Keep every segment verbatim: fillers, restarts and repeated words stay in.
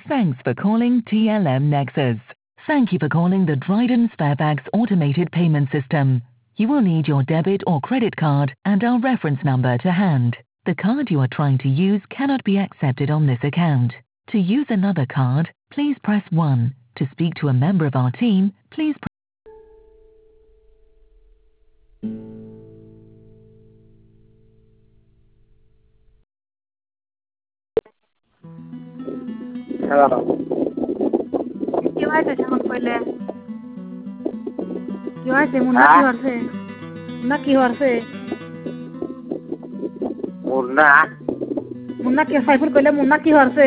Thanks for calling T L M Nexus. Thank you for calling the Dryden Sparebags automated payment system. You will need your debit or credit card and our reference number to hand. The card you are trying to use cannot be accepted on this account. To use another card, please press one. To speak to a member of our team, please press Hello. কি হয়েছে সামন কইলে কি হয়েছে মুন্না কি হচ্ছে মুন্না কি হচ্ছে মুন্না মুন্না কি সাইফুল কইলে মুন্না কি হচ্ছে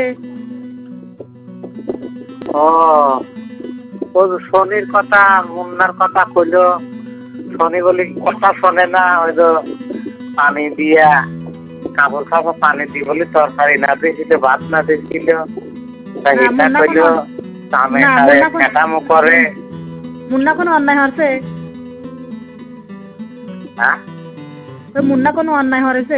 ও ও শনির কথা মুন্নার কথা কইলো শনি বলি কথা শোনে না ওই তো পানি দিয়া কাপড় খাবো পানি দি বলি তরকারি না দিয়েছিল ভাত না দিয়েছিল তাই এটা কইলো আমি কাটামো করে মুন্না কোনো অন্যায় হচ্ছে হ্যাঁ তো মুন্না কোনো অন্যায় হয়েছে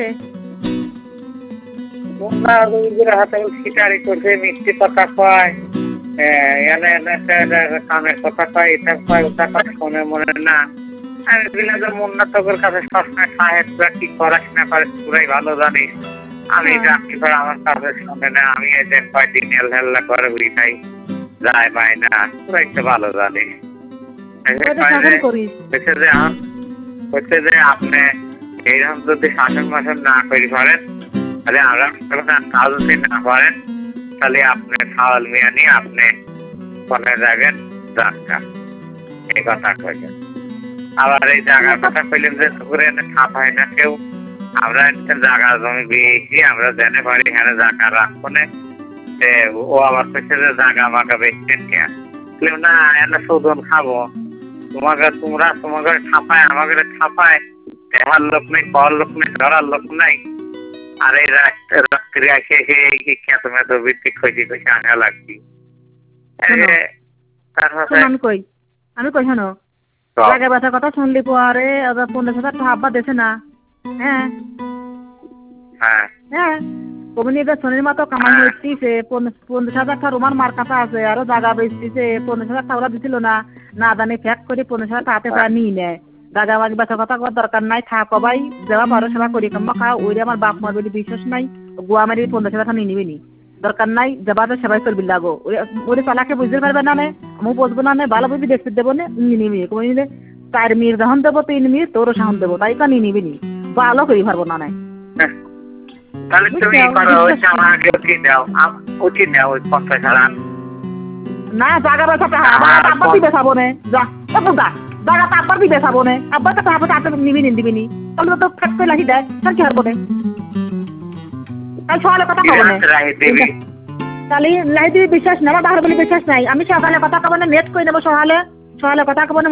মুন্না রোগীর হাতে খিটারি করছে মিষ্টি কথা কয় এনে এনে কানের কথা কয় এটা কয় ওটা কয় শোনে মনে না আমি বললাম যে মুন্না তোর কাছে সবসময় সাহেবরা কি পড়াশোনা করে পুরাই ভালো জানিস আমি চাকরি করে আমার কাছে শোনে না আমি এই যে কয়দিন হেল্লা করে উড়ি নাই যায় পাই না পুরাই তো ভালো জানিস হচ্ছে যে আপনি এইরকম যদি শাসন মাসন না করি পারেন তাহলে আমরা কাজ যদি না করেন তাহলে আপনি সাওয়াল মিয়া নিয়ে আপনি ফোনে যাবেন যাত্রা এই কথা কইলেন আবার এই জায়গার কথা কইলেন যে পুকুরে এনে ছাপ হয় না কেউ আমরা জায়গা জমি বেশি আমরা জেনে পারি এখানে জায়গা রাখবো না ও আবার কইছে যে জায়গা মাগা বেচছেন কেন না এনে শোধন খাবো তোমাকে তোমরা তোমাকে ছাপায় আমাকে ছাপায় দেহার লোক নেই কর লোক নেই ধরার লোক নাই আর এই রাত্রি আসে তুমি তো ভিত্তিক খুঁজি খুঁজি আনা লাগছি আমি কই আমি কই শোনো জায়গা ব্যথার কথা শুনলি পরে পঞ্চাশ হাজার টাকা আব্বা দেছে না হ্যাঁ হ্যাঁ হ্যাঁ কমিনি এবার শনির মতো কামাই হচ্ছে পঞ্চাশ হাজার টাকা রোমান মার কাছে আছে আরো জায়গা বেচতেছে পঞ্চাশ হাজার টাকা ওরা দিছিল না না জানি ফ্যাক করে পঞ্চাশ হাজার টাকাতে প্রায় নিয়ে নেয় জায়গা মাঝে ব্যথার কথা করার দরকার নাই থাক ভাই দেওয়া পারো সেবা করি কাম্মা খা ওই আমার বাপ মার বলে বিশ্বাস নাই গোয়া মারি পঞ্চাশ হাজার টাকা নিয়ে নিবি নি দরকার নাই যাবাতে সেবাই করবি লাগো ওরে চালাকে বুঝতে পারবে না নে আমি বুঝবো না নে ভালো বুঝবি দেখতে দেবো না নিয়ে নিবি কমি নিলে চার মিনিট যখন দেবো তিন মিনিট তোরও সাহন দেবো তাই কা নিয়ে নিবি নি ভালো করি পারবো না নাই তাহলে তুমি করো ওই আমাকে ওটি দাও ওটি দাও ওই পঞ্চাশ হাজার না জায়গা ব্যথাটা আব্বা দিবে সাবনে যা বুঝা জায়গা তো আব্বার দিবে সাবনে আব্বা তো তারপর তাতে নিবি নি দিবি নি তাহলে তো ফ্যাক করে লাগি দেয় তার কি হারবো তাই সকালে কথা কব না তাহলে লাই দিবি বিশ্বাস না আমার বাহার বলে বিশ্বাস নাই আমি সকালে কথা কব না নেট করে নেবো সকালে সকালে কথা কব না